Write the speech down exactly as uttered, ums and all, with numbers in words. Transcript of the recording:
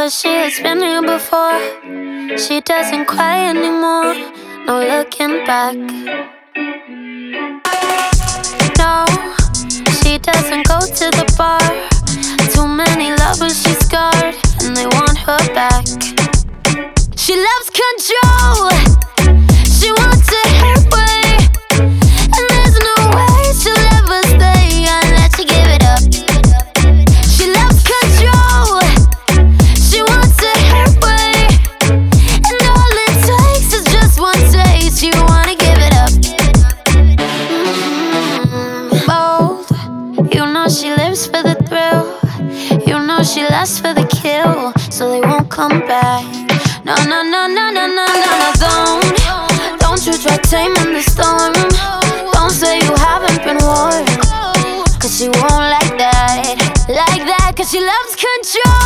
Cause she has been here before. She doesn't cry anymore. No looking back. No, she doesn't go to the bar. Too many lovers she's scarred, and they want her back. She loves control. She wants it her way, and there's no way she'll ever stay unless you give it up. She loves control. She wants it her way, and all it takes is just one taste. You wanna give it up. Mm-hmm. Bold. You know she lives for the thrill. You know she lasts for the kill, so they won't come back. No, no, no, no, no, no, no, no, don't. Don't you try taming the storm. Don't say you haven't been warned, cause she won't like that. Like that, cause she loves control.